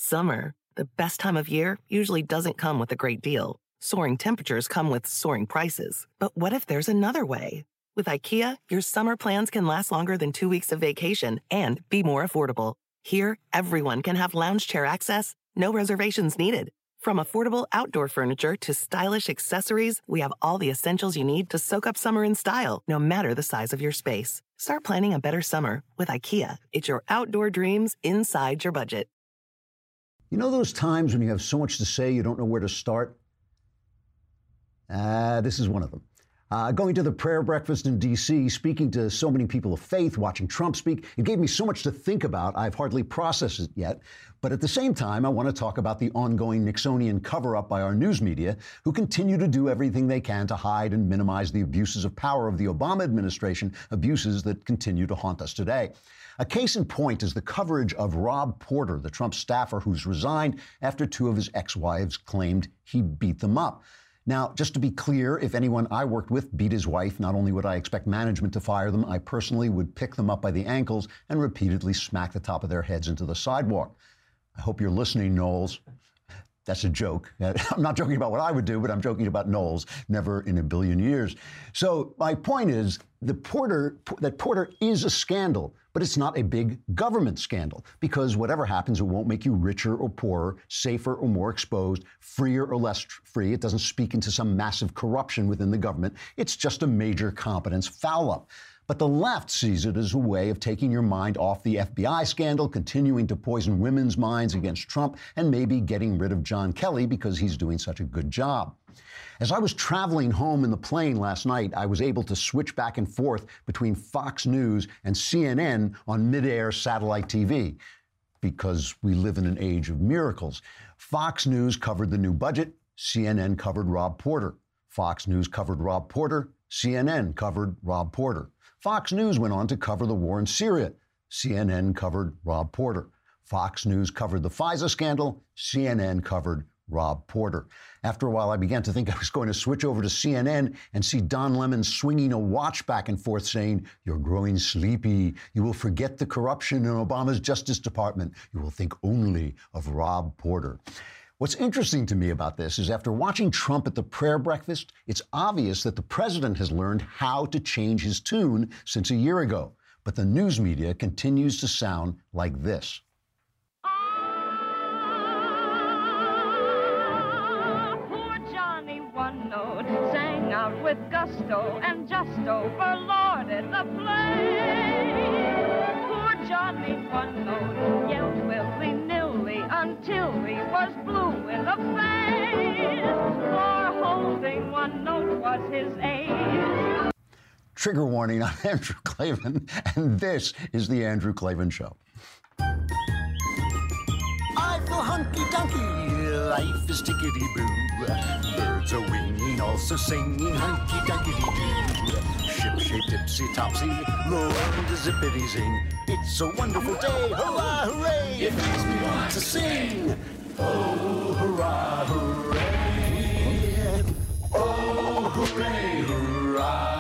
Summer, the best time of year, usually doesn't come with a great deal. Soaring temperatures come with soaring prices. But what if there's another way? With IKEA, your summer plans can last longer than 2 weeks of vacation and be more affordable. Here, everyone can have lounge chair access, no reservations needed. From affordable outdoor furniture to stylish accessories, we have all the essentials you need to soak up summer in style, no matter the size of your space. Start planning a better summer with IKEA. It's your outdoor dreams inside your budget. You know those times when you have so much to say you don't know where to start? This is one of them. Going to the prayer breakfast in D.C., speaking to so many people of faith, watching Trump speak, it gave me so much to think about, I've hardly processed it yet. But at the same time, I want to talk about the ongoing Nixonian cover-up by our news media, who continue to do everything they can to hide and minimize the abuses of power of the Obama administration, abuses that continue to haunt us today. A case in point is the coverage of Rob Porter, the Trump staffer who's resigned after two of his ex-wives claimed he beat them up. Now, just to be clear, if anyone I worked with beat his wife, not only would I expect management to fire them, I personally would pick them up by the ankles and repeatedly smack the top of their heads into the sidewalk. I hope you're listening, Knowles. That's a joke. I'm not joking about what I would do, but I'm joking about Knowles. Never in a billion years. So my point is that Porter is a scandal, but it's not a big government scandal, because whatever happens, it won't make you richer or poorer, safer or more exposed, freer or less free. It doesn't speak into some massive corruption within the government. It's just a major competence foul-up. But the left sees it as a way of taking your mind off the FBI scandal, continuing to poison women's minds against Trump, and maybe getting rid of John Kelly because he's doing such a good job. As I was traveling home in the plane last night, I was able to switch back and forth between Fox News and CNN on mid-air satellite TV, because we live in an age of miracles. Fox News covered the new budget. CNN covered Rob Porter. Fox News covered Rob Porter. CNN covered Rob Porter. Fox News went on to cover the war in Syria. CNN covered Rob Porter. Fox News covered the FISA scandal. CNN covered Rob Porter. After a while, I began to think I was going to switch over to CNN and see Don Lemon swinging a watch back and forth saying, "You're growing sleepy. You will forget the corruption in Obama's Justice Department. You will think only of Rob Porter." What's interesting to me about this is after watching Trump at the prayer breakfast, it's obvious that the president has learned how to change his tune since a year ago. But the news media continues to sound like this. Poor Johnny One Note sang out with gusto and just overlorded the play. Poor Johnny One Note yelled willy-nilly until he was blue in the face, for holding one note was his age. Trigger warning, I'm Andrew Klavan, and this is The Andrew Klavan Show. I feel hunky-dunky, life is tickety-boo. Birds are winging, also singing hunky-dunky-doo. Ship-shape, tipsy-topsy, low and zippity-zing. It's a wonderful day, hurrah, hooray! It makes me want to sing. Oh, hurrah, hooray! Oh, hooray, hurrah!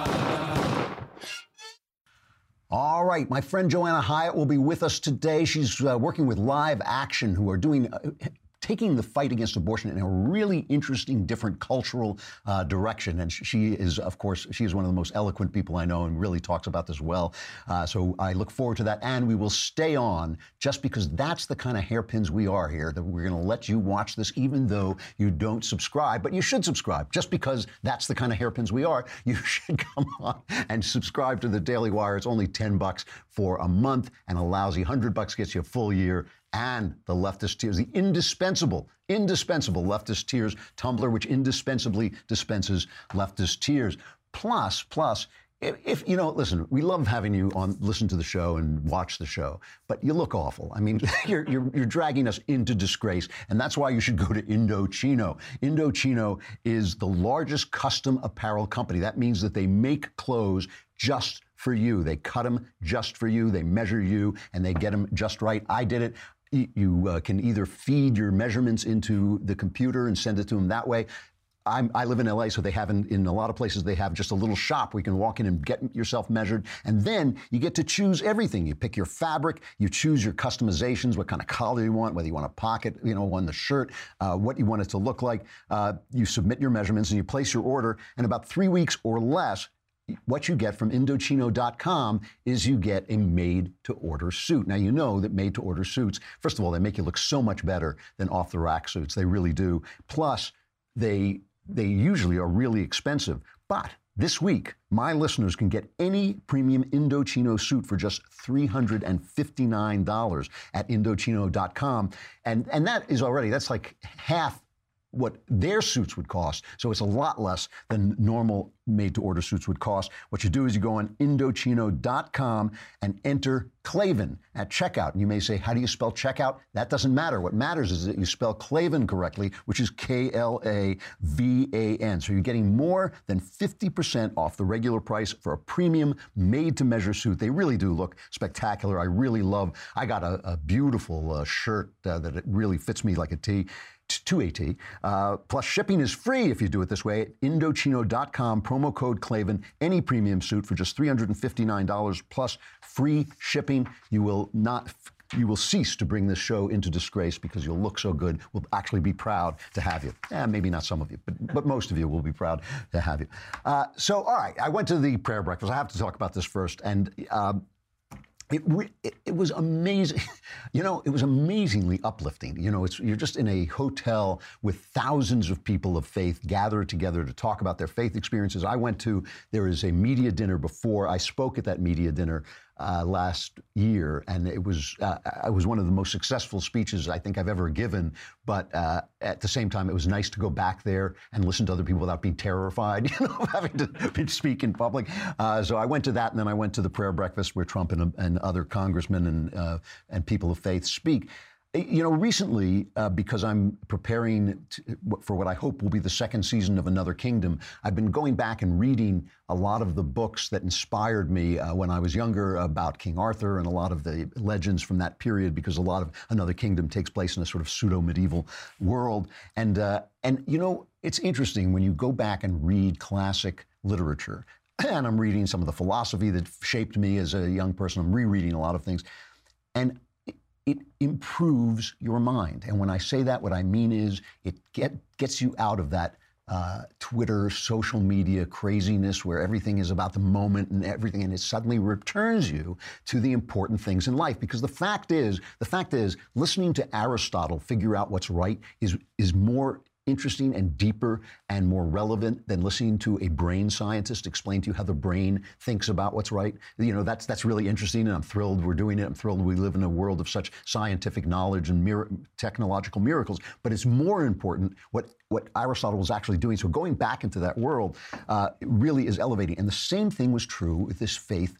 All right, my friend Joanna Hyatt will be with us today. She's working with Live Action, who are doing taking the fight against abortion in a really interesting, different cultural direction. And she is, of course, she is one of the most eloquent people I know and really talks about this well. So I look forward to that. And we will stay on just because that's the kind of hairpins we are here, that we're going to let you watch this even though you don't subscribe. But you should subscribe just because that's the kind of hairpins we are. You should come on and subscribe to the Daily Wire. It's only $10 for a month, and a lousy $100 gets you a full year. And the Leftist Tears, the indispensable Leftist Tears tumbler, which indispensably dispenses Leftist Tears. Plus, if you know, listen, we love having you on, listen to the show and watch the show, but you look awful. I mean, you're dragging us into disgrace, and that's why you should go to Indochino. Indochino is the largest custom apparel company. That means that they make clothes just for you. They cut them just for you. They measure you, and they get them just right. I did it. You can either feed your measurements into the computer and send it to them that way. I live in LA, so they have in a lot of places, they have just a little shop where you can walk in and get yourself measured. And then you get to choose everything. You pick your fabric, you choose your customizations, what kind of collar you want, whether you want a pocket, on the shirt, what you want it to look like. You submit your measurements and you place your order. And about 3 weeks or less, what you get from Indochino.com is you get a made-to-order suit. Now, you know that made-to-order suits, first of all, they make you look so much better than off-the-rack suits. They really do. Plus, they usually are really expensive. But this week, my listeners can get any premium Indochino suit for just $359 at Indochino.com. And that is already, that's like half what their suits would cost. So it's a lot less than normal made-to-order suits would cost. What you do is you go on Indochino.com and enter Klavan at checkout. And you may say, how do you spell checkout? That doesn't matter. What matters is that you spell Klavan correctly, which is Klavan. So you're getting more than 50% off the regular price for a premium made-to-measure suit. They really do look spectacular. I really love, I got a beautiful shirt that it really fits me like a T. To a T. Plus, shipping is free if you do it this way at Indochino.com, promo code Klavan, any premium suit for just $359 plus free shipping. You will cease to bring this show into disgrace because you'll look so good. We'll actually be proud to have you. Maybe not some of you, but most of you will be proud to have you. So, all right, I went to the prayer breakfast. I have to talk about this first. And it was amazing. It was amazingly uplifting. You're just in a hotel with thousands of people of faith gathered together to talk about their faith experiences. There is a media dinner before. I spoke at that media dinner last year, and it was one of the most successful speeches I think I've ever given. But at the same time, it was nice to go back there and listen to other people without being terrified, having to speak in public. So I went to that, and then I went to the prayer breakfast where Trump and other congressmen and people of faith speak. Recently, because I'm preparing for what I hope will be the second season of Another Kingdom, I've been going back and reading a lot of the books that inspired me when I was younger about King Arthur and a lot of the legends from that period, because a lot of Another Kingdom takes place in a sort of pseudo-medieval world. And it's interesting when you go back and read classic literature, and I'm reading some of the philosophy that shaped me as a young person. I'm rereading a lot of things. And it improves your mind. And when I say that, what I mean is it gets you out of that Twitter, social media craziness where everything is about the moment and everything, and it suddenly returns you to the important things in life. Because the fact is, listening to Aristotle figure out what's right is more interesting and deeper and more relevant than listening to a brain scientist explain to you how the brain thinks about what's right. That's really interesting, and I'm thrilled we're doing it. I'm thrilled we live in a world of such scientific knowledge and technological miracles. But it's more important what Aristotle was actually doing. So going back into that world really is elevating. And the same thing was true with this faith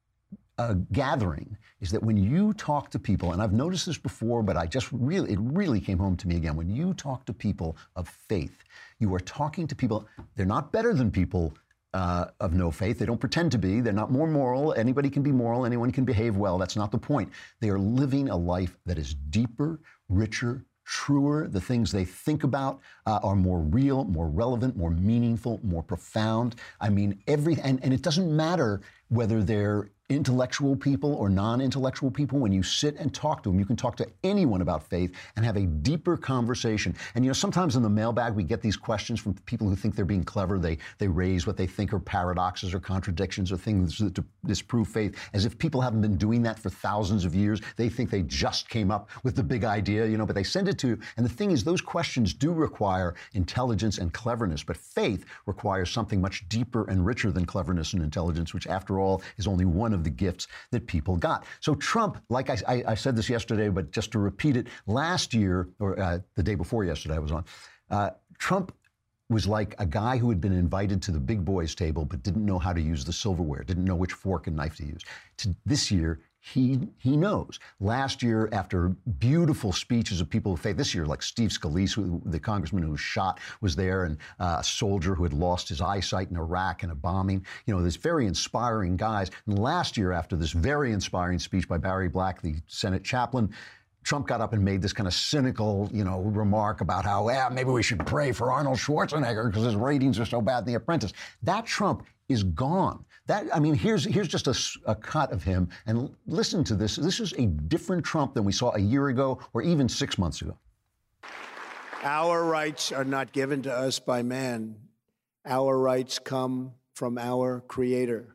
gathering, is that when you talk to people, and I've noticed this before, but it really came home to me again. When you talk to people of faith, you are talking to people, they're not better than people of no faith. They don't pretend to be. They're not more moral. Anybody can be moral. Anyone can behave well. That's not the point. They are living a life that is deeper, richer, truer. The things they think about are more real, more relevant, more meaningful, more profound. I mean, and it doesn't matter whether they're intellectual people or non-intellectual people. When you sit and talk to them, you can talk to anyone about faith and have a deeper conversation. And sometimes in the mailbag we get these questions from people who think they're being clever. They raise what they think are paradoxes or contradictions or things that disprove faith, as if people haven't been doing that for thousands of years. They think they just came up with the big idea, but they send it to you. And the thing is, those questions do require intelligence and cleverness, but faith requires something much deeper and richer than cleverness and intelligence, which after all is only one of the gifts that people got. So Trump, like I said this yesterday, but just to repeat it, last year, or the day before yesterday I was on, Trump was like a guy who had been invited to the big boys table but didn't know how to use the silverware, didn't know which fork and knife to use. This year, he knows. Last year, after beautiful speeches of people of faith, this year, like Steve Scalise, the congressman who was shot, was there, and a soldier who had lost his eyesight in Iraq in a bombing. This very inspiring guys. And last year, after this very inspiring speech by Barry Black, the Senate chaplain, Trump got up and made this kind of cynical, remark about how, maybe we should pray for Arnold Schwarzenegger because his ratings are so bad in The Apprentice. That Trump is gone. Here's just a cut of him, and listen to this. This is a different Trump than we saw a year ago or even 6 months ago. Our rights are not given to us by man. Our rights come from our Creator.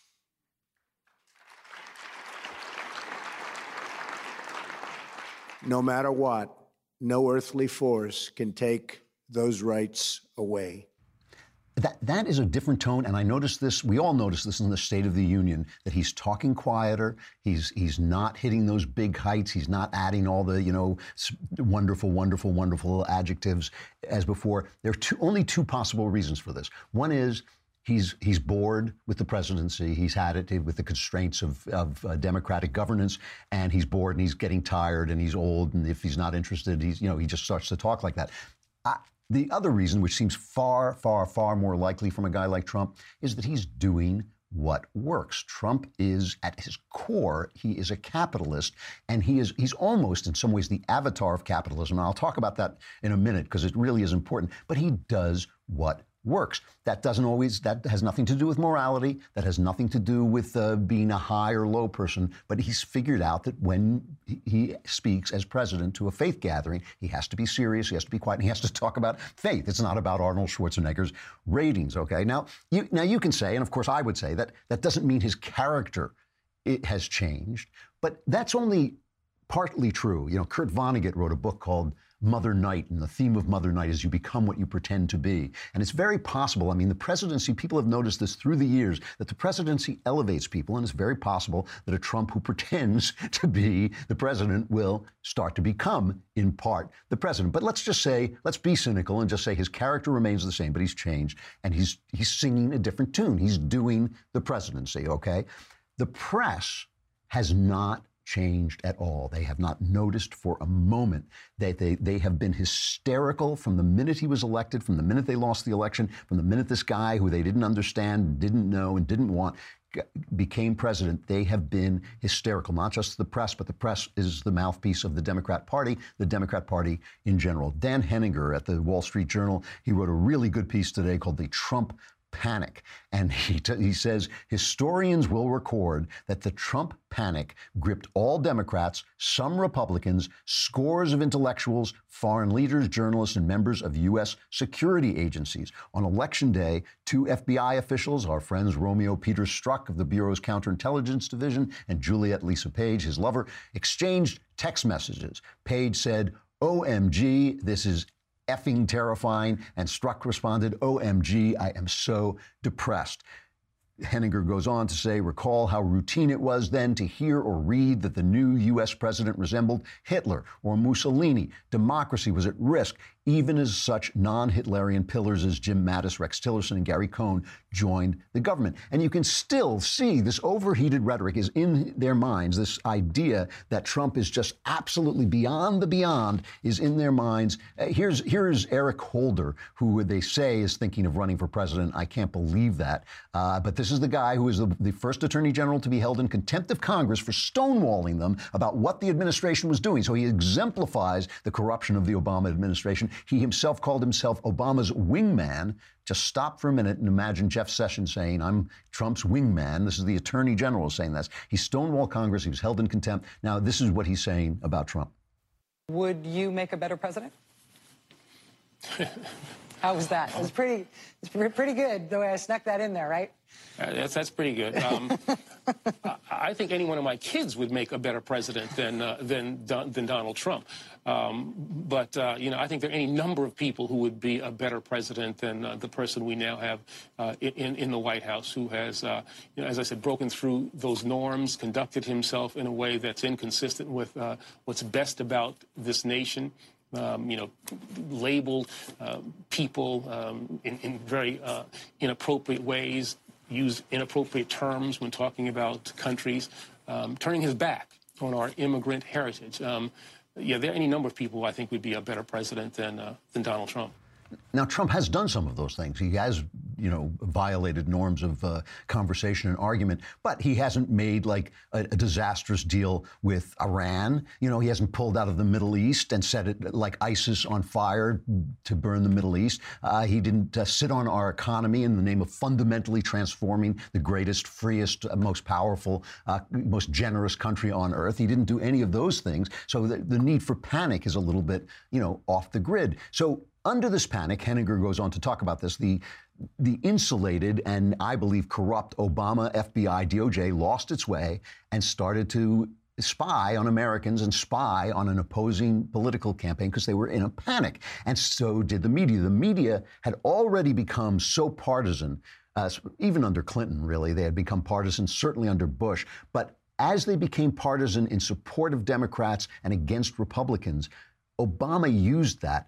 No matter what, no earthly force can take those rights away. That is a different tone, and I noticed this. We all noticed this in the State of the Union, that he's talking quieter. He's not hitting those big heights. He's not adding all the wonderful, wonderful, wonderful adjectives as before. There are only two possible reasons for this. One is he's bored with the presidency. He's had it with the constraints of democratic governance, and he's bored and he's getting tired and he's old. And if he's not interested, he just starts to talk like that. The other reason, which seems far, far, far more likely from a guy like Trump, is that he's doing what works. Trump is, at his core, he is a capitalist, and he's almost, in some ways, the avatar of capitalism. And I'll talk about that in a minute because it really is important. But he does what works. That has nothing to do with morality. That has nothing to do with being a high or low person. But he's figured out that when he speaks as president to a faith gathering, he has to be serious, he has to be quiet, and he has to talk about faith. It's not about Arnold Schwarzenegger's ratings, okay? Now you can say, and of course I would say, that doesn't mean his character has changed, but that's only partly true. Kurt Vonnegut wrote a book called Mother Night, and the theme of Mother Night is you become what you pretend to be. And it's very possible, the presidency, people have noticed this through the years, that the presidency elevates people, and it's very possible that a Trump who pretends to be the president will start to become, in part, the president. But let's be cynical and just say his character remains the same, but he's changed, and he's singing a different tune. He's doing the presidency, okay? The press has not changed at all. They have not noticed for a moment that they have been hysterical from the minute he was elected, from the minute they lost the election, from the minute this guy who they didn't understand, didn't know, and didn't want became president. They have been hysterical, not just the press, but the press is the mouthpiece of the Democrat Party in general. Dan Henninger at the Wall Street Journal, he wrote a really good piece today called The Trump Panic. And he says historians will record that the Trump panic gripped all Democrats, some Republicans, scores of intellectuals, foreign leaders, journalists, and members of U.S. security agencies. On Election Day, 2 FBI officials, our friends Romeo Peter Strzok of the Bureau's Counterintelligence Division and Juliet Lisa Page, his lover, exchanged text messages. Page said, "OMG, this is effing terrifying," and Strzok responded, "OMG, I am so depressed." Henninger goes on to say, recall how routine it was then to hear or read that the new U.S. president resembled Hitler or Mussolini. Democracy was at risk, even as such non-Hitlerian pillars as Jim Mattis, Rex Tillerson, and Gary Cohn joined the government. And you can still see this overheated rhetoric is in their minds. This idea that Trump is just absolutely beyond the beyond is in their minds. Here's Eric Holder, who they say is thinking of running for president. I can't believe that. But this is the guy who is the first attorney general to be held in contempt of Congress for stonewalling them about what the administration was doing. So he exemplifies the corruption of the Obama administration. He himself called himself Obama's wingman. Just stop for a minute and imagine Jeff Sessions saying, I'm Trump's wingman. This is the attorney general saying this. He stonewalled Congress. He was held in contempt. Now, this is what he's saying about Trump. Would you make a better president? How was that? It's pretty good, the way I snuck that in there, right? That's pretty good. I think any one of my kids would make a better president than Donald Trump. But I think there are any number of people who would be a better president than the person we now have in the White House, who has, as I said, broken through those norms, conducted himself in a way that's inconsistent with what's best about this nation. Labeled people in very inappropriate ways, use inappropriate terms when talking about countries, turning his back on our immigrant heritage. There are any number of people who I think would be a better president than Donald Trump. Now, Trump has done some of those things. He has, violated norms of conversation and argument. But he hasn't made like a disastrous deal with Iran. He hasn't pulled out of the Middle East and set it like ISIS on fire to burn the Middle East. He didn't sit on our economy in the name of fundamentally transforming the greatest, freest, most powerful, most generous country on earth. He didn't do any of those things. So the need for panic is a little bit, off the grid. So under this panic, Henninger goes on to talk about this, the insulated and I believe corrupt Obama FBI DOJ lost its way and started to spy on Americans and spy on an opposing political campaign because they were in a panic. And so did the media. The media had already become so partisan, even under Clinton, really. They had become partisan, certainly under Bush. But as they became partisan in support of Democrats and against Republicans, Obama used that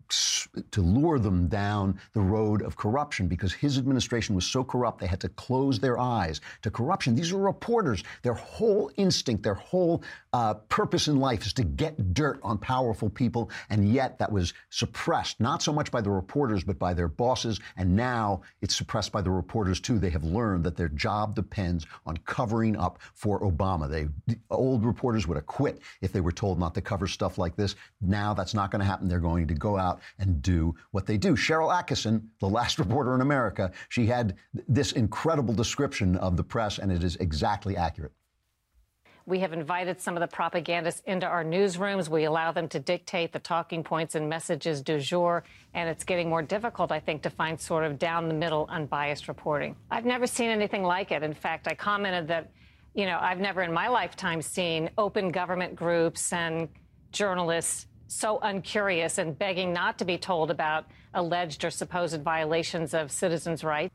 to lure them down the road of corruption because his administration was so corrupt they had to close their eyes to corruption. These are reporters. Their whole instinct, their whole purpose in life is to get dirt on powerful people, and yet that was suppressed, not so much by the reporters, but by their bosses, and now it's suppressed by the reporters too. They have learned that their job depends on covering up for Obama. The old reporters would have quit if they were told not to cover stuff like this. Now that's not going to happen. They're going to go out and do what they do. Sharyl Attkisson, the last reporter in America, she had this incredible description of the press, and it is exactly accurate. We have invited some of the propagandists into our newsrooms. We allow them to dictate the talking points and messages du jour, and it's getting more difficult, I think, to find sort of down-the-middle, unbiased reporting. I've never seen anything like it. In fact, I commented that, I've never in my lifetime seen open government groups and journalists so uncurious and begging not to be told about alleged or supposed violations of citizens' rights.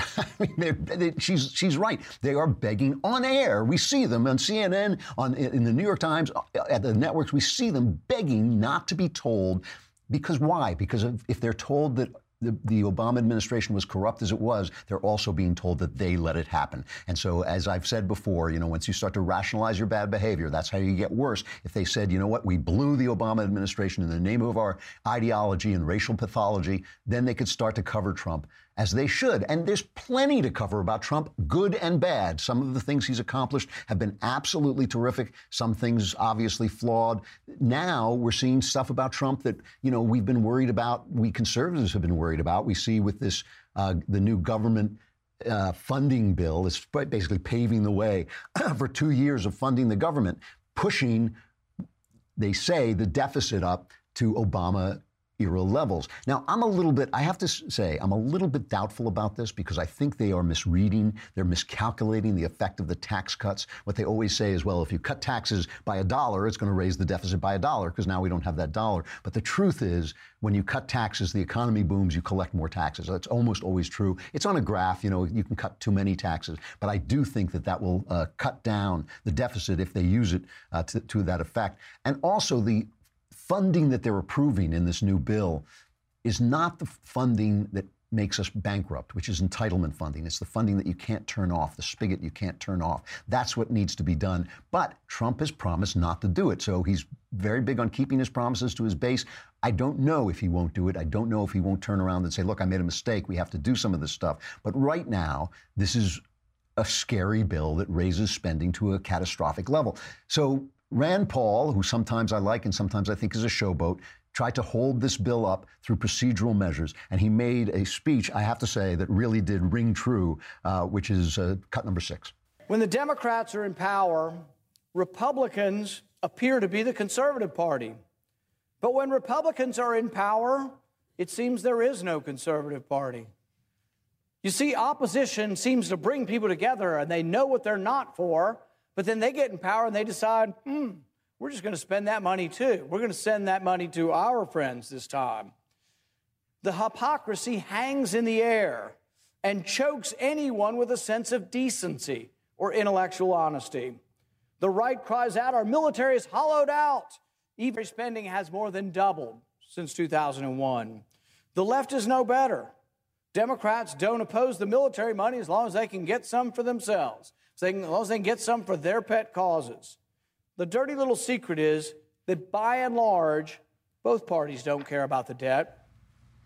I mean, she's right. They are begging on air. We see them on CNN, in the New York Times, at the networks. We see them begging not to be told. Because why? Because if they're told that the Obama administration was corrupt as it was, they're also being told that they let it happen. And so, as I've said before, once you start to rationalize your bad behavior, that's how you get worse. If they said, we blew the Obama administration in the name of our ideology and racial pathology, then they could start to cover Trump, as they should. And there's plenty to cover about Trump, good and bad. Some of the things he's accomplished have been absolutely terrific. Some things obviously flawed. Now we're seeing stuff about Trump that, we've been worried about, we conservatives have been worried about. We see with this, the new government funding bill is basically paving the way for 2 years of funding the government, pushing, they say, the deficit up to Obama era levels. Now, I have to say, I'm a little bit doubtful about this because I think they are misreading, they're miscalculating the effect of the tax cuts. What they always say is, well, if you cut taxes by $1, it's going to raise the deficit by $1 because now we don't have that dollar. But the truth is, when you cut taxes, the economy booms, you collect more taxes. That's almost always true. It's on a graph, you can cut too many taxes. But I do think that will cut down the deficit if they use it to that effect. And also the funding that they're approving in this new bill is not the funding that makes us bankrupt, which is entitlement funding. It's the funding that you can't turn off, the spigot you can't turn off. That's what needs to be done. But Trump has promised not to do it. So he's very big on keeping his promises to his base. I don't know if he won't do it. I don't know if he won't turn around and say, look, I made a mistake. We have to do some of this stuff. But right now, this is a scary bill that raises spending to a catastrophic level. So Rand Paul, who sometimes I like and sometimes I think is a showboat, tried to hold this bill up through procedural measures. And he made a speech, I have to say, that really did ring true, which is cut number 6. When the Democrats are in power, Republicans appear to be the conservative party. But when Republicans are in power, it seems there is no conservative party. You see, opposition seems to bring people together and they know what they're not for. But then they get in power and they decide, we're just going to spend that money too. We're going to send that money to our friends this time. The hypocrisy hangs in the air and chokes anyone with a sense of decency or intellectual honesty. The right cries out, our military is hollowed out. Even spending has more than doubled since 2001. The left is no better. Democrats don't oppose the military money as long as they can get some for themselves. As long as they can get some for their pet causes. The dirty little secret is that by and large, both parties don't care about the debt.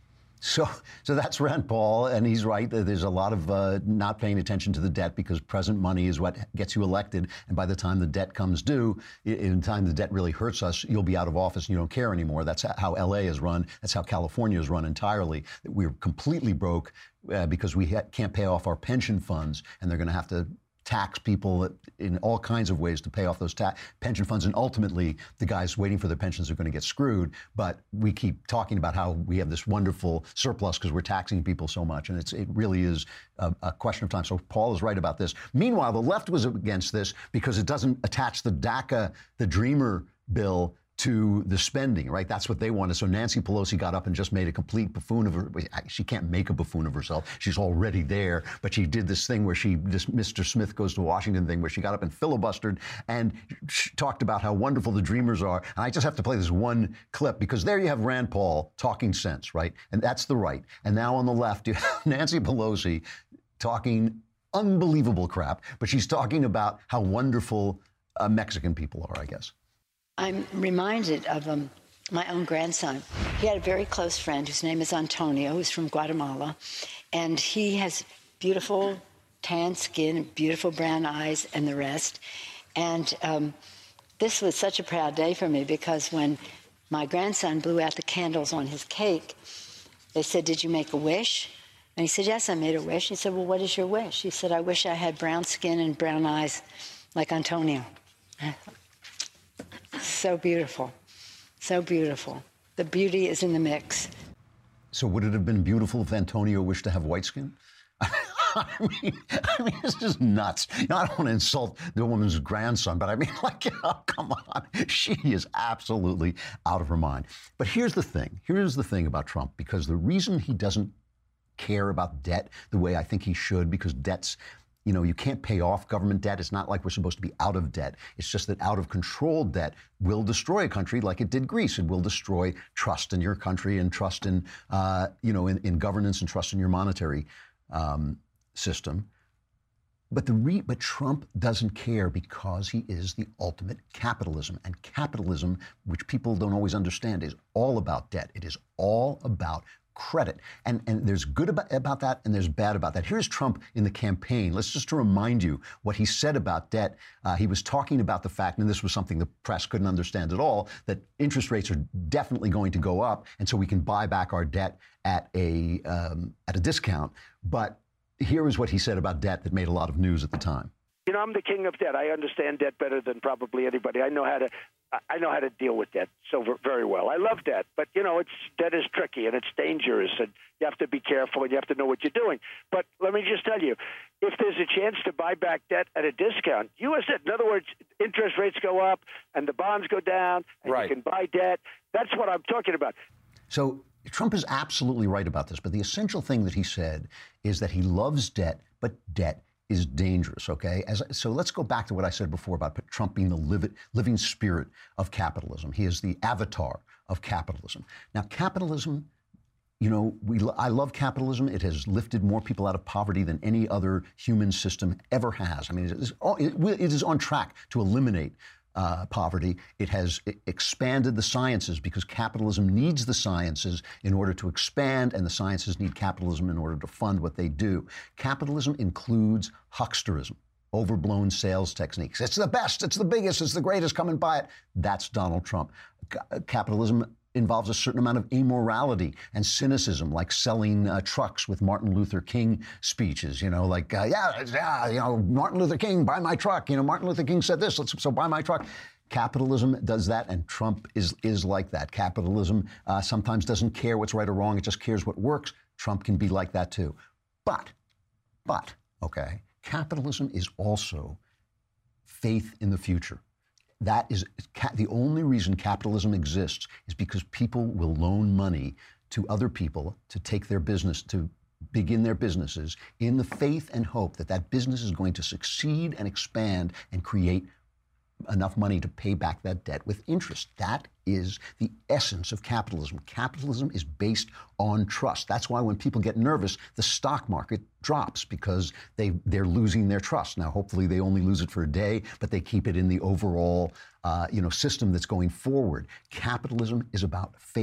So that's Rand Paul, and he's right. There's a lot of not paying attention to the debt because present money is what gets you elected. And by the time the debt comes due, in time the debt really hurts us, you'll be out of office and you don't care anymore. That's how LA is run. That's how California is run entirely. We're completely broke because we can't pay off our pension funds, and they're going to have to tax people in all kinds of ways to pay off those pension funds. And ultimately, the guys waiting for their pensions are going to get screwed. But we keep talking about how we have this wonderful surplus because we're taxing people so much. And it really is a question of time. So Paul is right about this. Meanwhile, the left was against this because it doesn't attach the DACA, the Dreamer bill, to the spending, right? That's what they wanted. So Nancy Pelosi got up and just made a complete buffoon of her. She can't make a buffoon of herself. She's already there. But she did this thing where this Mr. Smith Goes to Washington thing where she got up and filibustered and talked about how wonderful the Dreamers are. And I just have to play this one clip because there you have Rand Paul talking sense, right? And that's the right. And now on the left, you have Nancy Pelosi talking unbelievable crap, but she's talking about how wonderful Mexican people are, I guess. I'm reminded of my own grandson. He had a very close friend whose name is Antonio, who's from Guatemala, and he has beautiful tan skin, beautiful brown eyes, and the rest. And this was such a proud day for me because when my grandson blew out the candles on his cake, they said, "Did you make a wish?" And he said, "Yes, I made a wish." He said, "Well, what is your wish?" He said, "I wish I had brown skin and brown eyes like Antonio." So beautiful. So beautiful. The beauty is in the mix. So would it have been beautiful if Antonio wished to have white skin? I mean, it's just nuts. I don't want to insult the woman's grandson, but I mean, come on. She is absolutely out of her mind. But here's the thing. Here's the thing about Trump, because the reason he doesn't care about debt the way I think he should, because debt's, you can't pay off government debt. It's not like we're supposed to be out of debt. It's just that out of control debt will destroy a country like it did Greece. It will destroy trust in your country and trust in, in governance and trust in your monetary system. But Trump doesn't care because he is the ultimate capitalism. And capitalism, which people don't always understand, is all about debt. It is all about credit. And there's good about that and there's bad about that. Here's Trump in the campaign. Let's just to remind you what he said about debt. He was talking about the fact, and this was something the press couldn't understand at all, that interest rates are definitely going to go up, and so we can buy back our debt at a discount. But here is what he said about debt that made a lot of news at the time. I'm the king of debt. I understand debt better than probably anybody. I know how to deal with debt so very well. I love debt, but debt is tricky and it's dangerous, and you have to be careful and you have to know what you're doing. But let me just tell you, if there's a chance to buy back debt at a discount, U.S. debt, in other words, interest rates go up and the bonds go down, and You can buy debt. That's what I'm talking about. So Trump is absolutely right about this, but the essential thing that he said is that he loves debt, but debt is dangerous, okay? So let's go back to what I said before about Trump being the living spirit of capitalism. He is the avatar of capitalism. Now, capitalism, I love capitalism. It has lifted more people out of poverty than any other human system ever has. I mean, it is on track to eliminate poverty. It has expanded the sciences because capitalism needs the sciences in order to expand, and the sciences need capitalism in order to fund what they do. Capitalism includes hucksterism, overblown sales techniques. It's the best, it's the biggest, it's the greatest, come and buy it. That's Donald Trump. Capitalism involves a certain amount of amorality and cynicism, like selling trucks with Martin Luther King speeches, Martin Luther King, buy my truck. Martin Luther King said this, so buy my truck. Capitalism does that, and Trump is like that. Capitalism sometimes doesn't care what's right or wrong. It just cares what works. Trump can be like that too. But, okay, capitalism is also faith in the future. That is the only reason capitalism exists is because people will loan money to other people to take their business, to begin their businesses in the faith and hope that that business is going to succeed and expand and create enough money to pay back that debt with interest. That is the essence of capitalism. Capitalism is based on trust. That's why when people get nervous, the stock market drops, because they're losing their trust. Now, hopefully they only lose it for a day, but they keep it in the overall system that's going forward. Capitalism is about faith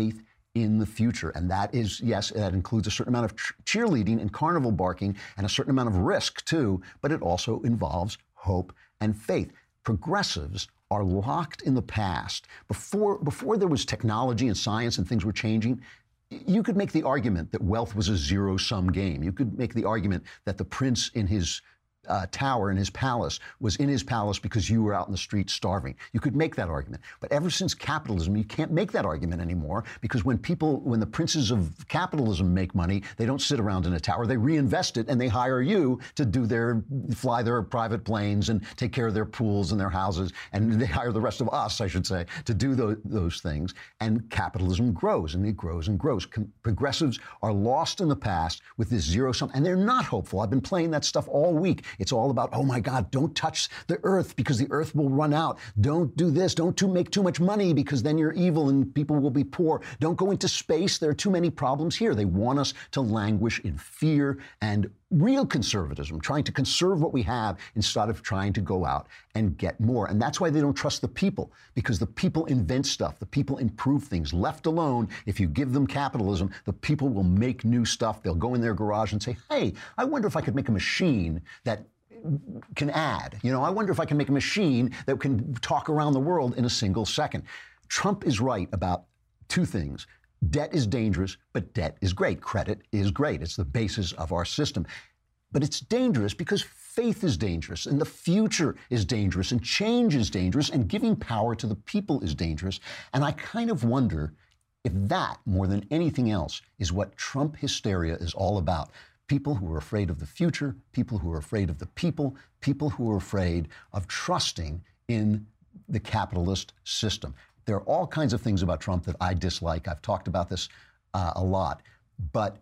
in the future. And that is, yes, that includes a certain amount of cheerleading and carnival barking and a certain amount of risk, too, but it also involves hope and faith. Progressives are locked in the past. Before there was technology and science and things were changing, you could make the argument that wealth was a zero-sum game. You could make the argument that the prince in his tower in his palace was in his palace because you were out in the street starving. You could make that argument. But ever since capitalism, you can't make that argument anymore, because when the princes of capitalism make money, they don't sit around in a tower. They reinvest it and they hire you to fly their private planes and take care of their pools and their houses. And they hire the rest of us, I should say, to do those things. And capitalism grows and it grows and grows. Progressives are lost in the past with this zero-sum, and they're not hopeful. I've been playing that stuff all week. It's all about, oh my God, don't touch the earth because the earth will run out. Don't do this. Don't make too much money because then you're evil and people will be poor. Don't go into space. There are too many problems here. They want us to languish in fear and real conservatism, trying to conserve what we have instead of trying to go out and get more. And that's why they don't trust the people, because the people invent stuff. The people improve things. Left alone, if you give them capitalism, the people will make new stuff. They'll go in their garage and say, hey, I wonder if I could make a machine that can add. I wonder if I can make a machine that can talk around the world in a single second. Trump is right about two things. Debt is dangerous, but debt is great. Credit is great. It's the basis of our system. But it's dangerous because faith is dangerous, and the future is dangerous, and change is dangerous, and giving power to the people is dangerous. And I kind of wonder if that, more than anything else, is what Trump hysteria is all about. People who are afraid of the future, people who are afraid of the people who are afraid of trusting in the capitalist system. There are all kinds of things about Trump that I dislike. I've talked about this a lot. But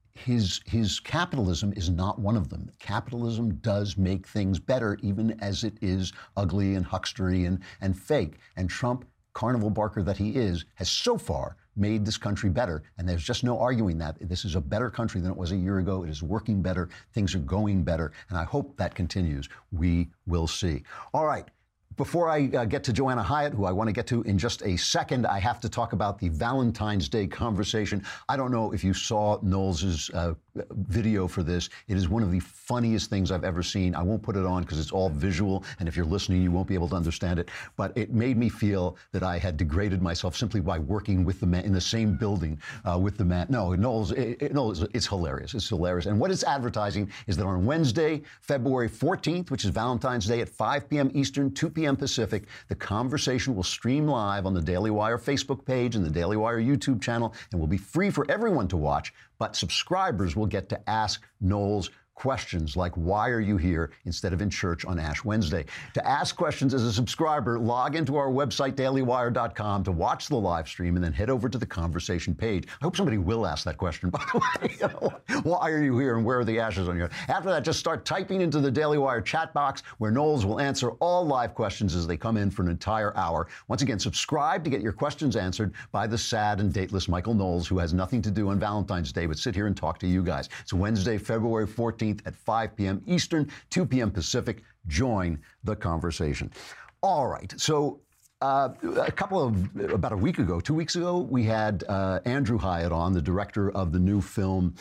his capitalism is not one of them. Capitalism does make things better, even as it is ugly and huckstery and fake. And Trump, carnival barker that he is, has so far made this country better. And there's just no arguing that. This is a better country than it was a year ago. It is working better. Things are going better. And I hope that continues. We will see. All right. Before I get to Joanna Hyatt, who I want to get to in just a second, I have to talk about the Valentine's Day conversation. I don't know if you saw Knowles' video for this. It is one of the funniest things I've ever seen. I won't put it on because it's all visual, and if you're listening, you won't be able to understand it. But it made me feel that I had degraded myself simply by working with the man in the same building with the man. No, Knowles, it's hilarious. It's hilarious. And what it's advertising is that on Wednesday, February 14th, which is Valentine's Day at 5 p.m. Eastern, 2 p.m. Pacific, the conversation will stream live on the Daily Wire Facebook page and the Daily Wire YouTube channel, and will be free for everyone to watch. But subscribers will get to ask Knowles questions like, why are you here instead of in church on Ash Wednesday? To ask questions as a subscriber, log into our website, dailywire.com, to watch the live stream, and then head over to the conversation page. I hope somebody will ask that question, by the way. Why are you here and where are the ashes on your head? After that, just start typing into the Daily Wire chat box, where Knowles will answer all live questions as they come in for an entire hour. Once again, subscribe to get your questions answered by the sad and dateless Michael Knowles, who has nothing to do on Valentine's Day but sit here and talk to you guys. It's Wednesday, February 14th at 5 p.m. Eastern, 2 p.m. Pacific. Join the conversation. All right. So about a week ago, 2 weeks ago, we had Andrew Hyatt on, the director of the new film,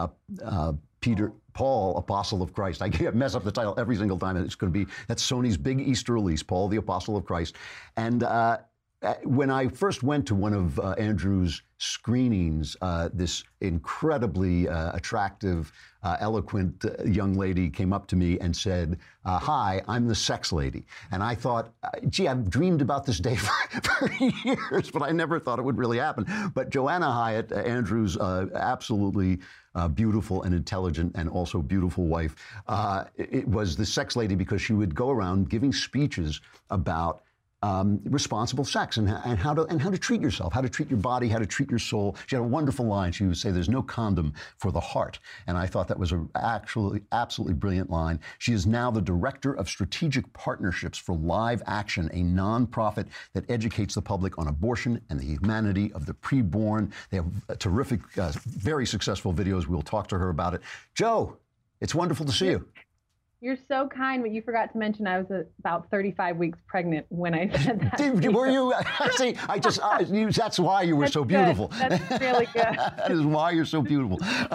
Paul, Apostle of Christ. I mess up the title every single time. That's Sony's big Easter release, Paul, the Apostle of Christ. And when I first went to one of Andrew's screenings, this incredibly attractive, eloquent young lady came up to me and said, hi, I'm the sex lady. And I thought, gee, I've dreamed about this day for years, but I never thought it would really happen. But Joanna Hyatt, Andrew's absolutely beautiful and intelligent and also beautiful wife, it was the sex lady because she would go around giving speeches about responsible sex and how to treat yourself, how to treat your body, how to treat your soul. She had a wonderful line. She would say, there's no condom for the heart. And I thought that was an absolutely brilliant line. She is now the director of strategic partnerships for Live Action, a nonprofit that educates the public on abortion and the humanity of the preborn. They have terrific, very successful videos. We'll talk to her about it. Joe, it's wonderful to see you. You're so kind, but you forgot to mention I was about 35 weeks pregnant when I said that. Were you? See, that's why you were so beautiful. That's really good. That is why you're so beautiful.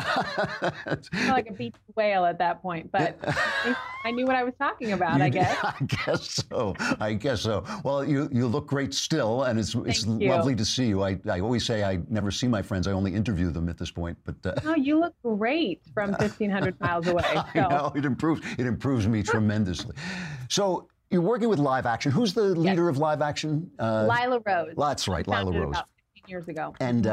I'm like a beach whale at that point, but I knew what I was talking about, I guess. I guess so. Well, you look great still, and it's lovely to see you. I always say I never see my friends. I only interview them at this point. But no, you look great from 1,500 miles away. So. I know, it improves me tremendously. So you're working with Live Action. Who's the leader of Live Action? Lila Rose. That's right, Lila Rose. About 15 years ago. And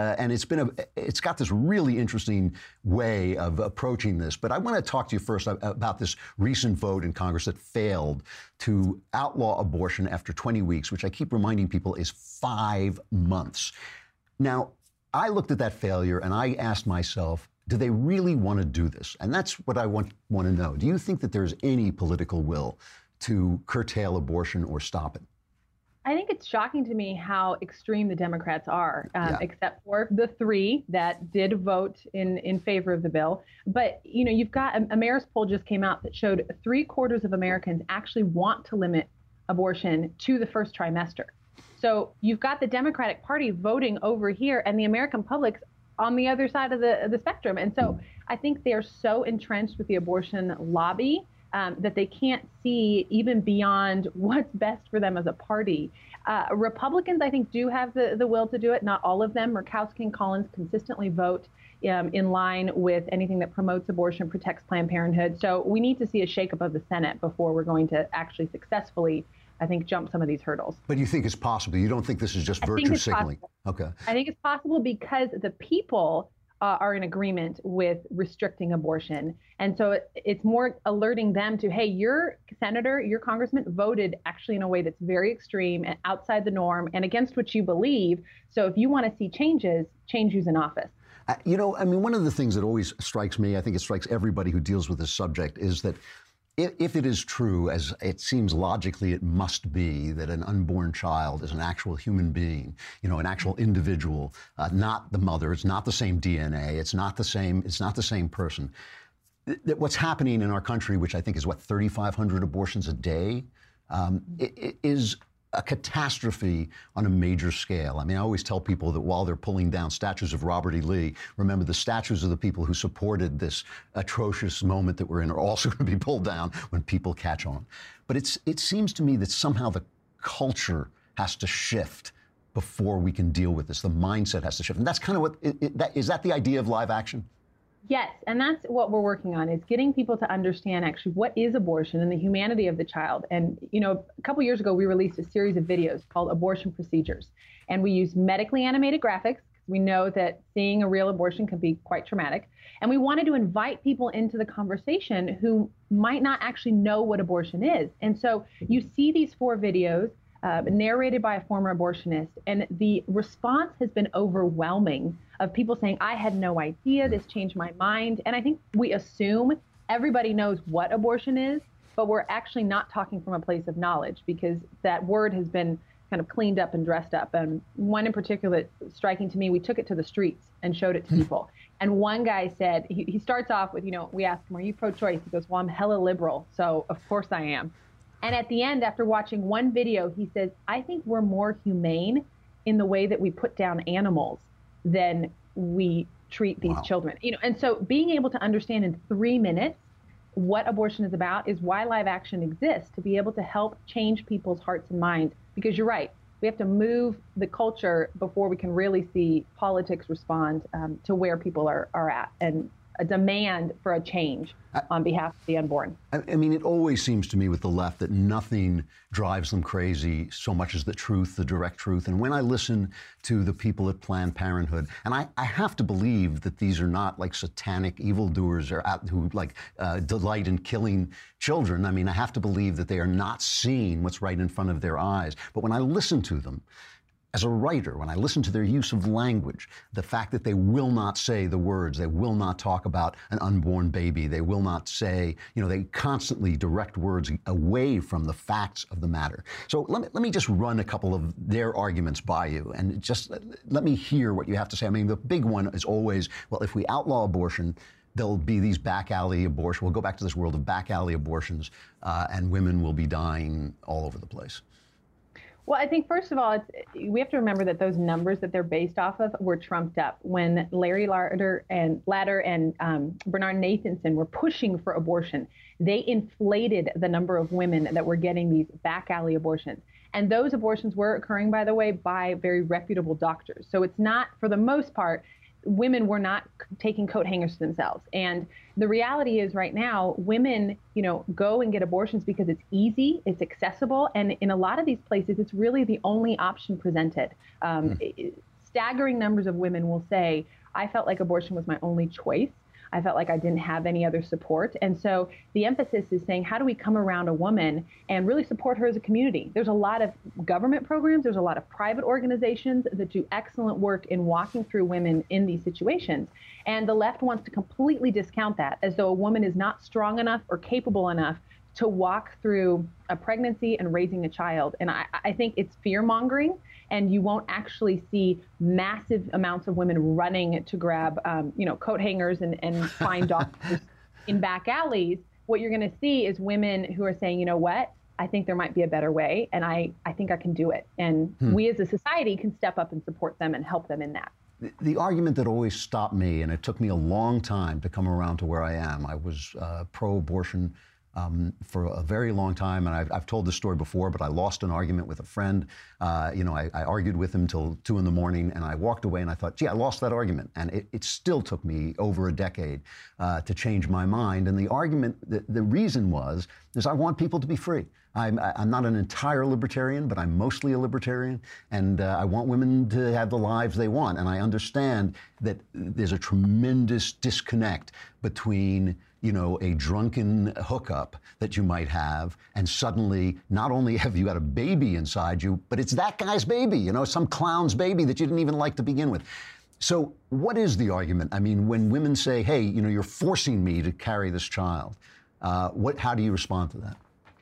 it's got this really interesting way of approaching this. But I want to talk to you first about this recent vote in Congress that failed to outlaw abortion after 20 weeks, which I keep reminding people is 5 months. Now, I looked at that failure and I asked myself, do they really want to do this? And that's what I want to know. Do you think that there's any political will to curtail abortion or stop it? I think it's shocking to me how extreme the Democrats are, except for the 3 that did vote in favor of the bill. But, you know, you've got a Marist poll just came out that showed 3/4 of Americans actually want to limit abortion to the first trimester. So you've got the Democratic Party voting over here and the American public's on the other side of the spectrum. And so I think they're so entrenched with the abortion lobby that they can't see even beyond what's best for them as a party. Republicans, I think, do have the will to do it. Not all of them. Murkowski and Collins consistently vote in line with anything that promotes abortion, protects Planned Parenthood. So we need to see a shakeup of the Senate before we're going to actually successfully, I think, jump some of these hurdles. But you think it's possible? You don't think this is just virtue signaling? Okay. I think it's possible because the people are in agreement with restricting abortion. And so it's more alerting them to, hey, your senator, your congressman voted actually in a way that's very extreme and outside the norm and against what you believe. So if you want to see changes, change who's in office. You know, I mean, one of the things that always strikes me, I think it strikes everybody who deals with this subject, is that if it is true, as it seems logically it must be, that an unborn child is an actual human being, you know, an actual individual, not the mother, it's not the same DNA, it's not the same person. That what's happening in our country, which I think is 3,500 abortions a day, is a catastrophe on a major scale. I mean, I always tell people that while they're pulling down statues of Robert E. Lee, remember the statues of the people who supported this atrocious moment that we're in are also going to be pulled down when people catch on. But it seems to me that somehow the culture has to shift before we can deal with this. The mindset has to shift. And that's kind of is that the idea of Live Action? Yes, and that's what we're working on, is getting people to understand actually what is abortion and the humanity of the child. And, you know, a couple years ago, we released a series of videos called Abortion Procedures. And we use medically animated graphics. We know that seeing a real abortion can be quite traumatic. And we wanted to invite people into the conversation who might not actually know what abortion is. And so you see these 4 videos narrated by a former abortionist, and the response has been overwhelming of people saying, I had no idea, this changed my mind. And I think we assume everybody knows what abortion is, but we're actually not talking from a place of knowledge because that word has been kind of cleaned up and dressed up. And one in particular striking to me, we took it to the streets and showed it to people. And one guy said, he starts off with, you know, we asked him, are you pro-choice? He goes, well, I'm hella liberal, so of course I am. And at the end, after watching one video, he says, I think we're more humane in the way that we put down animals than we treat these children. You know, and so being able to understand in 3 minutes what abortion is about is why Live Action exists, to be able to help change people's hearts and minds. Because you're right, we have to move the culture before we can really see politics respond to where people are at, and a demand for a change on behalf of the unborn. I mean, it always seems to me with the left that nothing drives them crazy so much as the truth, the direct truth. And when I listen to the people at Planned Parenthood, and I have to believe that these are not like satanic evildoers who delight in killing children. I mean, I have to believe that they are not seeing what's right in front of their eyes. But when I listen to them, as a writer, when I listen to their use of language, the fact that they will not say the words, they will not talk about an unborn baby, they will not say, you know, they constantly direct words away from the facts of the matter. So let me just run a couple of their arguments by you and just let me hear what you have to say. I mean, the big one is always, well, if we outlaw abortion, there'll be these back alley abortions. We'll go back to this world of back alley abortions, and women will be dying all over the place? Well, I think, first of all, we have to remember that those numbers that they're based off of were trumped up. When Larry Ladder and Bernard Nathanson were pushing for abortion, they inflated the number of women that were getting these back alley abortions. And those abortions were occurring, by the way, by very reputable doctors. So it's not, for the most part, women were not taking coat hangers to themselves. And the reality is right now, women, go and get abortions because it's easy, it's accessible. And in a lot of these places, it's really the only option presented. Staggering numbers of women will say, I felt like abortion was my only choice. I felt like I didn't have any other support. And so the emphasis is saying, how do we come around a woman and really support her as a community? There's a lot of government programs, there's a lot of private organizations that do excellent work in walking through women in these situations. And the left wants to completely discount that, as though a woman is not strong enough or capable enough to walk through a pregnancy and raising a child. And I think it's fear-mongering, and you won't actually see massive amounts of women running to grab, coat hangers and find doctors in back alleys. What you're going to see is women who are saying, you know what, I think there might be a better way, and I think I can do it. And we as a society can step up and support them and help them in that. The argument that always stopped me, and it took me a long time to come around to where I am, I was pro-abortion for a very long time, and I've told this story before, but I lost an argument with a friend. I argued with him till 2 a.m, and I walked away, and I thought, gee, I lost that argument. And it still took me over a decade to change my mind. And the argument, the reason is I want people to be free. I'm not an entire libertarian, but I'm mostly a libertarian, and I want women to have the lives they want. And I understand that there's a tremendous disconnect between a drunken hookup that you might have, and suddenly not only have you got a baby inside you, but it's that guy's baby, some clown's baby that you didn't even like to begin with. So what is the argument? I mean, when women say, hey, you're forcing me to carry this child, how do you respond to that?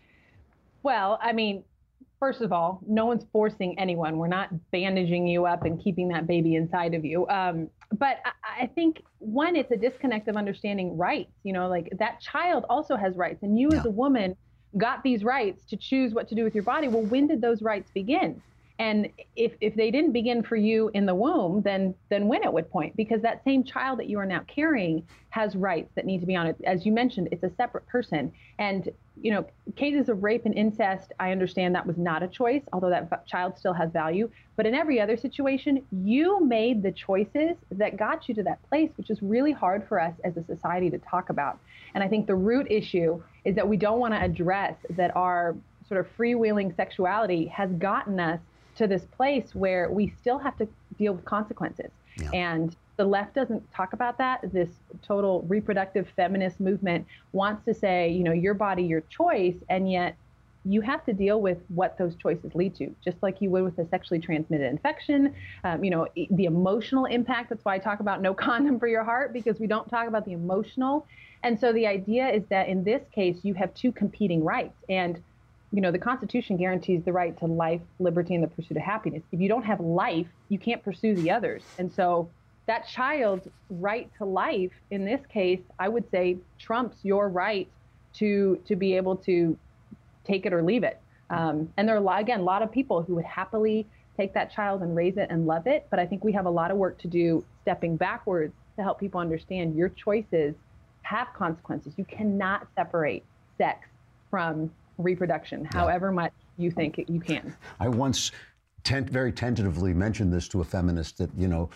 Well, I mean, first of all, no one's forcing anyone. We're not bandaging you up and keeping that baby inside of you. But I think, one, it's a disconnect of understanding rights. Like that child also has rights. And you as a woman got these rights to choose what to do with your body. Well, when did those rights begin? And if they didn't begin for you in the womb, then when at what point? Because that same child that you are now carrying has rights that need to be on it. As you mentioned, it's a separate person. And, cases of rape and incest, I understand that was not a choice, although that child still has value. But in every other situation, you made the choices that got you to that place, which is really hard for us as a society to talk about. And I think the root issue is that we don't want to address that our sort of freewheeling sexuality has gotten us to this place where we still have to deal with consequences. Yeah. And the left doesn't talk about that. This total reproductive feminist movement wants to say, your body, your choice, and yet you have to deal with what those choices lead to, just like you would with a sexually transmitted infection, the emotional impact. That's why I talk about no condom for your heart, because we don't talk about the emotional. And so the idea is that in this case, you have two competing rights. And the Constitution guarantees the right to life, liberty, and the pursuit of happiness. If you don't have life, you can't pursue the others. And so that child's right to life, in this case, I would say trumps your right to be able to take it or leave it. And there are, a lot of people who would happily take that child and raise it and love it. But I think we have a lot of work to do stepping backwards to help people understand your choices have consequences. You cannot separate sex from reproduction, however much you think you can. I once very tentatively mentioned this to a feminist that,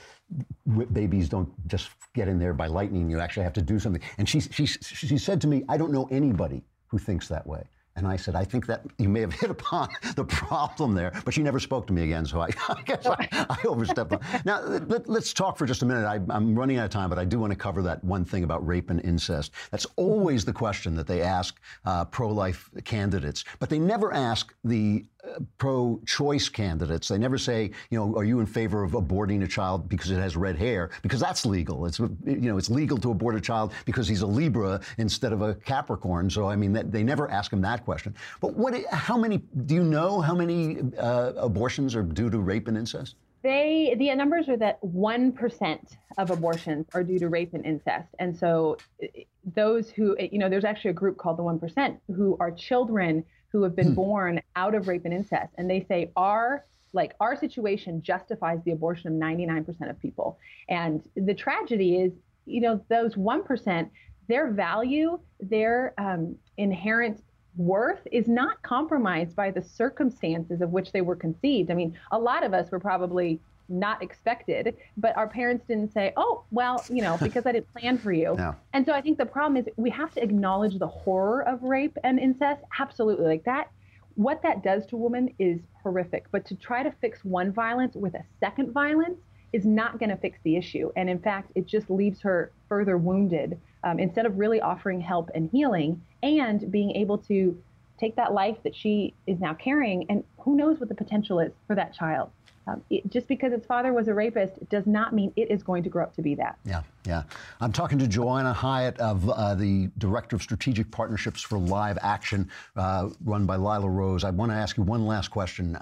babies don't just get in there by lightning. You actually have to do something. And she said to me, I don't know anybody who thinks that way. And I said, I think that you may have hit upon the problem there, but she never spoke to me again, so I guess I overstepped on. Now, let's talk for just a minute. I'm running out of time, but I do want to cover that one thing about rape and incest. That's always the question that they ask pro-life candidates, but they never ask the pro-choice candidates. They never say, are you in favor of aborting a child because it has red hair? Because that's legal. It's legal to abort a child because he's a Libra instead of a Capricorn. So, I mean, they never ask him that question. But how many abortions are due to rape and incest? The numbers are that 1% of abortions are due to rape and incest. And so those who, there's actually a group called the 1% who are children who have been born out of rape and incest. And they say our situation justifies the abortion of 99% of people. And the tragedy is, those 1%, their value, their inherent worth is not compromised by the circumstances of which they were conceived. I mean, a lot of us were probably not expected, but our parents didn't say, oh, well, because I didn't plan for you. No. And so I think the problem is we have to acknowledge the horror of rape and incest. Absolutely. Like that, what that does to a woman is horrific. But to try to fix one violence with a second violence is not going to fix the issue. And in fact, it just leaves her further wounded instead of really offering help and healing and being able to take that life that she is now carrying. And who knows what the potential is for that child. Just because its father was a rapist does not mean it is going to grow up to be that. Yeah. I'm talking to Joanna Hyatt, of the Director of Strategic Partnerships for Live Action, run by Lila Rose. I want to ask you one last question.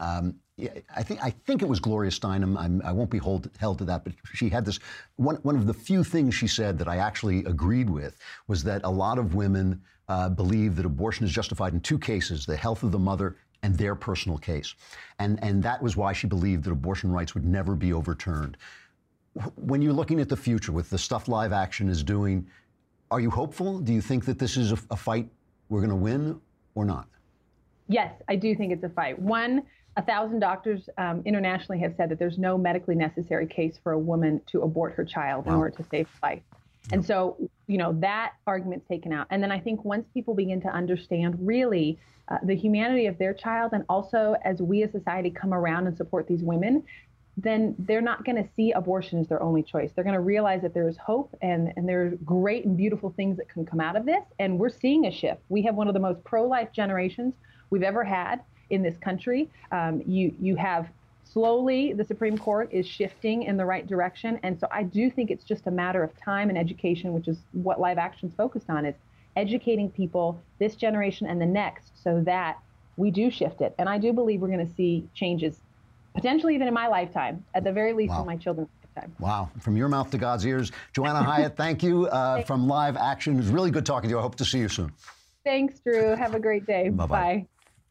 I think it was Gloria Steinem. I won't be held to that, but she had this, one of the few things she said that I actually agreed with was that a lot of women believe that abortion is justified in two cases, the health of the mother and their personal case. And that was why she believed that abortion rights would never be overturned. When you're looking at the future with the stuff Live Action is doing, are you hopeful? Do you think that this is a fight we're going to win or not? Yes, I do think it's a fight. 1,000 doctors internationally have said that there's no medically necessary case for a woman to abort her child in order to save life. And so, that argument's taken out. And then I think once people begin to understand really the humanity of their child, and also as we as society come around and support these women, then they're not going to see abortion as their only choice. They're going to realize that there's hope and there's great and beautiful things that can come out of this. And we're seeing a shift. We have one of the most pro-life generations we've ever had in this country. You have slowly, the Supreme Court is shifting in the right direction. And so I do think it's just a matter of time and education, which is what Live Action's focused on, is educating people, this generation and the next, so that we do shift it. And I do believe we're going to see changes, potentially even in my lifetime, at the very least in my children's lifetime. Wow. From your mouth to God's ears. Joanna Hyatt, thank you from Live Action. It was really good talking to you. I hope to see you soon. Thanks, Drew. Have a great day. Bye-bye. Bye.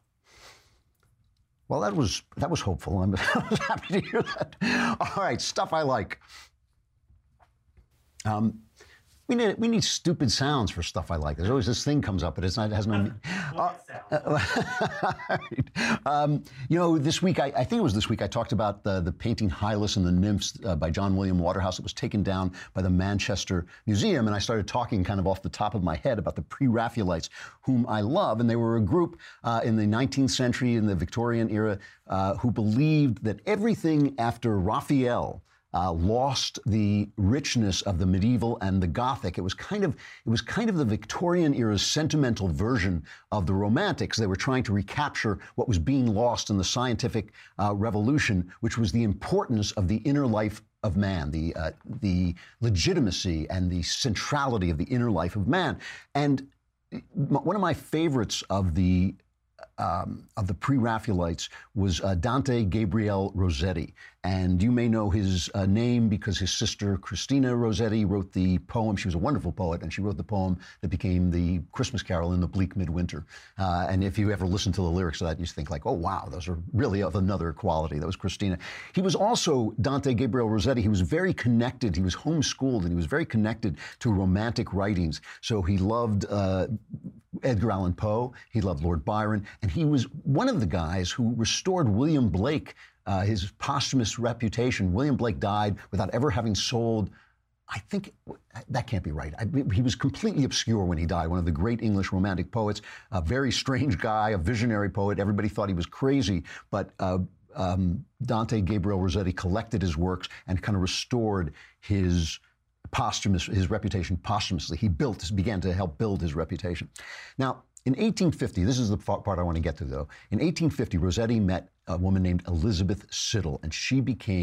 Well, that was hopeful. I was happy to hear that. All right, stuff I like. We need stupid sounds for stuff I like. There's always this thing comes up, but it has no. This week I think it was this week I talked about the painting Hylas and the Nymphs by John William Waterhouse. It was taken down by the Manchester Museum, and I started talking kind of off the top of my head about the Pre-Raphaelites, whom I love, and they were a group in the 19th century, in the Victorian era, who believed that everything after Raphael lost the richness of the medieval and the Gothic. It was kind of the Victorian era's sentimental version of the Romantics. They were trying to recapture what was being lost in the scientific revolution, which was the importance of the inner life of man, the legitimacy and the centrality of the inner life of man. And one of my favorites of the Pre-Raphaelites was Dante Gabriel Rossetti. And you may know his name because his sister, Christina Rossetti, wrote the poem. She was a wonderful poet, and she wrote the poem that became the Christmas Carol in the Bleak Midwinter. And if you ever listen to the lyrics of that, you think like, oh, wow, those are really of another quality. That was Christina. He was also, Dante Gabriel Rossetti, he was very connected. He was homeschooled, and he was very connected to Romantic writings. So he loved Edgar Allan Poe. He loved Lord Byron. And he was one of the guys who restored William Blake, his posthumous reputation. William Blake died without ever having sold, I think, that can't be right. He was completely obscure when he died, one of the great English Romantic poets, a very strange guy, a visionary poet. Everybody thought he was crazy, but Dante Gabriel Rossetti collected his works and kind of restored his reputation posthumously. He began to help build his reputation. Now, in 1850, this is the part I want to get to, though. In 1850, Rossetti met a woman named Elizabeth Siddal, and she became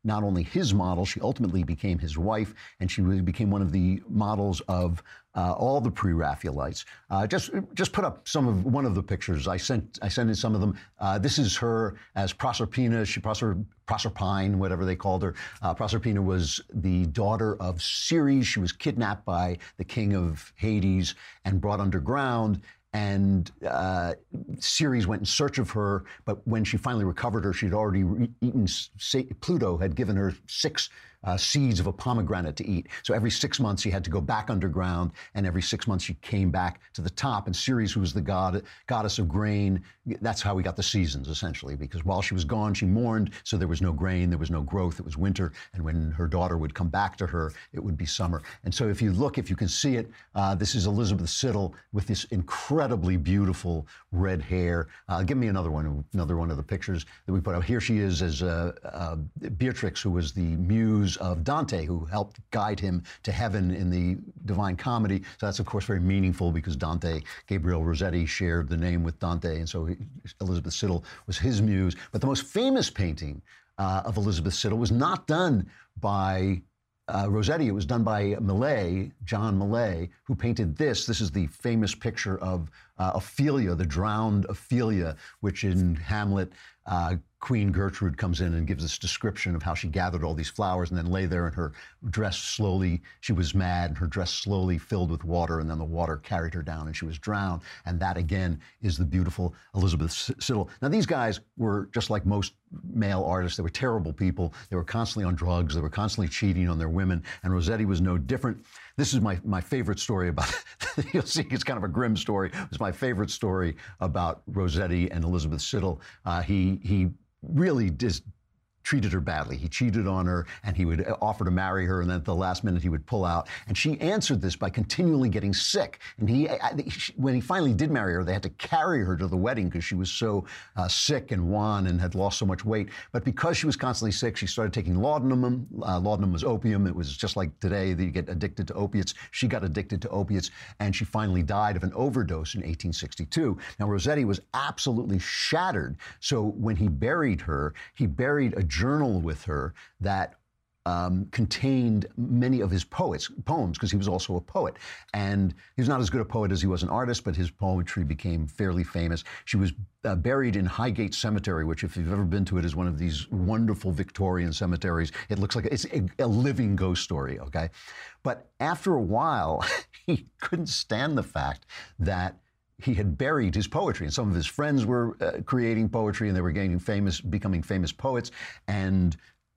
not only his model, she ultimately became his wife, and she became one of the models of all the pre-Raphaelites. Just put up one of the pictures. I sent in some of them. This is her as Proserpina. Proserpine, whatever they called her. Proserpina was the daughter of Ceres. She was kidnapped by the king of Hades and brought underground. And Ceres went in search of her, but when she finally recovered her, she'd already eaten. Pluto had given her 6 seeds of a pomegranate to eat. So every 6 months she had to go back underground, and every 6 months she came back to the top. And Ceres, who was the goddess of grain, that's how we got the seasons, essentially, because while she was gone, she mourned, so there was no grain, there was no growth, it was winter. And when her daughter would come back to her, it would be summer. And so if you can see it, this is Elizabeth Siddal with this incredibly beautiful red hair. Give me another one of the pictures that we put up. Here she is as Beatrix, who was the muse of Dante, who helped guide him to heaven in the Divine Comedy. So that's, of course, very meaningful because Gabriel Rossetti shared the name with Dante, and so Elizabeth Siddal was his muse. But the most famous painting of Elizabeth Siddal was not done by Rossetti. It was done by Millais, John Millais, who painted this. This is the famous picture of Ophelia, the drowned Ophelia, which in Hamlet, Queen Gertrude comes in and gives this description of how she gathered all these flowers and then lay there in her dress slowly. She was mad, and her dress slowly filled with water, and then the water carried her down and she was drowned. And that, again, is the beautiful Elizabeth Siddal. Now, these guys were just like most male artists. They were terrible people. They were constantly on drugs. They were constantly cheating on their women, and Rossetti was no different. This is my favorite story about, you'll see it's kind of a grim story. It's my favorite story about Rossetti and Elizabeth Siddal. He really treated her badly. He cheated on her, and he would offer to marry her, and then at the last minute he would pull out. And she answered this by continually getting sick. And when he finally did marry her, they had to carry her to the wedding because she was so sick and wan and had lost so much weight. But because she was constantly sick, she started taking laudanum. Laudanum was opium. It was just like today that you get addicted to opiates. She got addicted to opiates, and she finally died of an overdose in 1862. Now, Rossetti was absolutely shattered. So when he buried her, he buried a journal with her that contained many of his poems, because he was also a poet. And he was not as good a poet as he was an artist, but his poetry became fairly famous. She was buried in Highgate Cemetery, which, if you've ever been to it, is one of these wonderful Victorian cemeteries. It looks like it's a living ghost story, okay? But after a while, he couldn't stand the fact that he had buried his poetry, and some of his friends were creating poetry, and they were becoming famous poets. And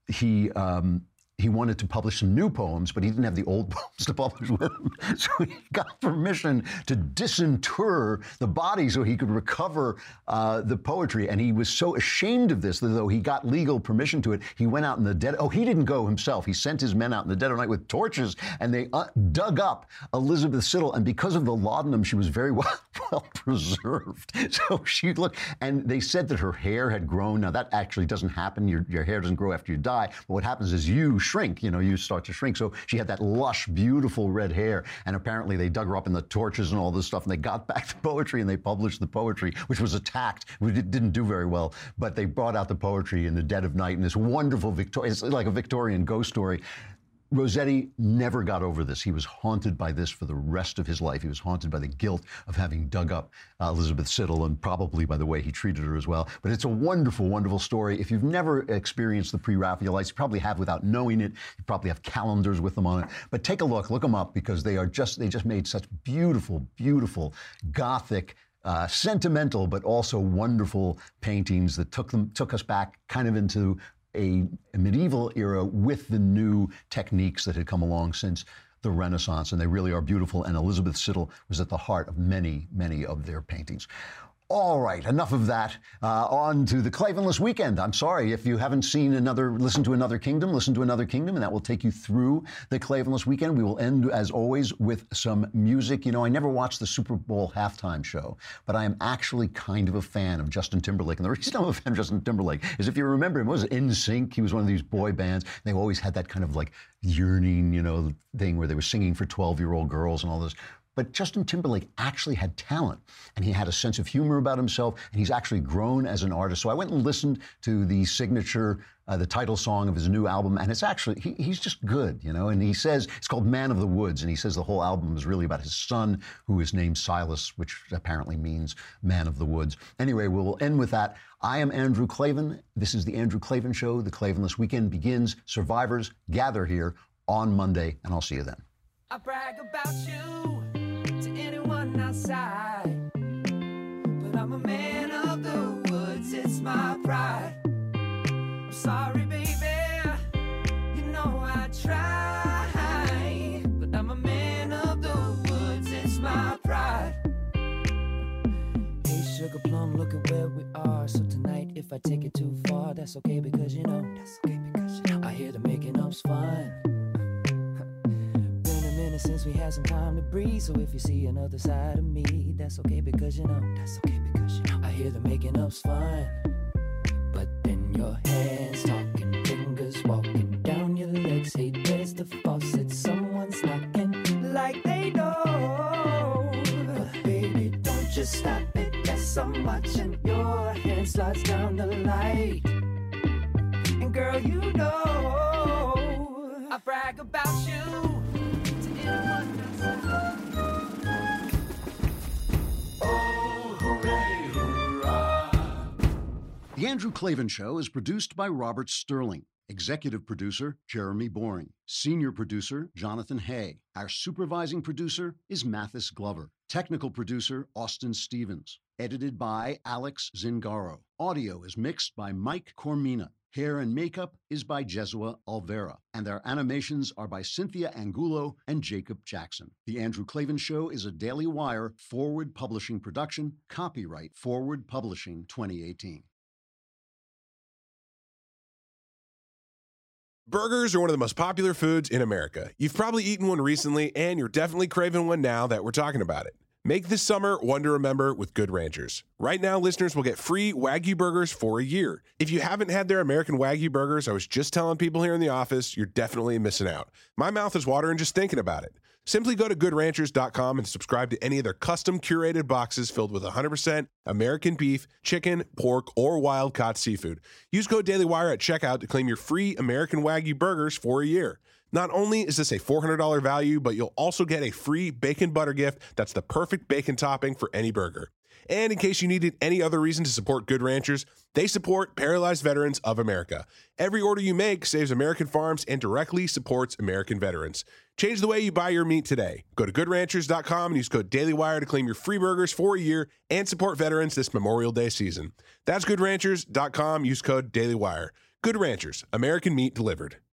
he wanted to publish some new poems, but he didn't have the old poems to publish with him. So he got permission to disinter the body so he could recover the poetry. And he was so ashamed of this that though he got legal permission to it, he went out in the dead. Oh, he didn't go himself. He sent his men out in the dead of night with torches, and they dug up Elizabeth Siddal. And because of the laudanum, she was very well preserved. So she looked, and they said that her hair had grown. Now, that actually doesn't happen. Your hair doesn't grow after you die. But what happens is you shrink, you start to shrink. So she had that lush, beautiful red hair. And apparently they dug her up in the torches and all this stuff. And they got back the poetry, and they published the poetry, which was attacked. It didn't do very well. But they brought out the poetry in the dead of night in this wonderful it's like a Victorian ghost story. Rossetti never got over this. He was haunted by this for the rest of his life. He was haunted by the guilt of having dug up Elizabeth Siddal, and probably by the way he treated her as well. But it's a wonderful, wonderful story. If you've never experienced the pre-Raphaelites, you probably have without knowing it. You probably have calendars with them on it. But take a look them up, because they just made such beautiful, beautiful Gothic, sentimental, but also wonderful paintings that took us back kind of into a medieval era with the new techniques that had come along since the Renaissance, and they really are beautiful. And Elizabeth Siddal was at the heart of many, many of their paintings. All right, enough of that. On to the Klavanless Weekend. I'm sorry, if you haven't listened to Another Kingdom, and that will take you through the Klavanless Weekend. We will end, as always, with some music. I never watched the Super Bowl halftime show, but I am actually kind of a fan of Justin Timberlake. And the reason I'm a fan of Justin Timberlake is, if you remember him, it was NSYNC. He was one of these boy bands. They always had that kind of like yearning, thing where they were singing for 12-year-old girls and all this. but Justin Timberlake actually had talent, and he had a sense of humor about himself, and he's actually grown as an artist. So I went and listened to the signature, the title song of his new album, and it's actually, he's just good, you know, and he says, it's called Man of the Woods, and he says the whole album is really about his son, who is named Silas, which apparently means Man of the Woods. Anyway, we'll end with that. I am Andrew Klavan. This is The Andrew Klavan Show. The Klavanless Weekend begins. Survivors, gather here on Monday, and I'll see you then. I brag about you to anyone outside, but I'm a man of the woods, it's my pride. I'm sorry, baby, you know I try, but I'm a man of the woods, it's my pride. Hey, Sugar Plum, look at where we are. So tonight, if I take it too far, that's okay because you know, I hear the making up's fun. Been a minute since we had some time to breathe, so if you see another side of me, that's okay because you know, I hear the making up's fun. But then your hands talking, fingers walking down your legs. Hey, there's the faucet, someone's knocking like they know. But baby, don't just stop it, that's so much, and your hand slides down the light. And girl, you know I brag about you to anyone outside. Oh, hooray, hurrah. The Andrew Klavan Show is produced by Robert Sterling. Executive producer, Jeremy Boring. Senior producer, Jonathan Hay. Our supervising producer is Mathis Glover. Technical producer, Austin Stevens. Edited by Alex Zingaro. Audio is mixed by Mike Cormina. Hair and makeup is by Jesua Alvera. And our animations are by Cynthia Angulo and Jacob Jackson. The Andrew Klavan Show is a Daily Wire Forward Publishing production. Copyright Forward Publishing 2018. Burgers are one of the most popular foods in America. You've probably eaten one recently, and you're definitely craving one now that we're talking about it. Make this summer one to remember with Good Ranchers. Right now, listeners will get free Wagyu burgers for a year. If you haven't had their American Wagyu burgers, I was just telling people here in the office, you're definitely missing out. My mouth is watering just thinking about it. Simply go to goodranchers.com and subscribe to any of their custom curated boxes filled with 100% American beef, chicken, pork, or wild-caught seafood. Use code DailyWire at checkout to claim your free American Wagyu burgers for a year. Not only is this a $400 value, but you'll also get a free bacon butter gift that's the perfect bacon topping for any burger. And in case you needed any other reason to support Good Ranchers, they support Paralyzed Veterans of America. Every order you make saves American farms and directly supports American veterans. Change the way you buy your meat today. Go to goodranchers.com and use code DailyWire to claim your free burgers for a year and support veterans this Memorial Day season. That's goodranchers.com. Use code DailyWire. Good Ranchers, American meat delivered.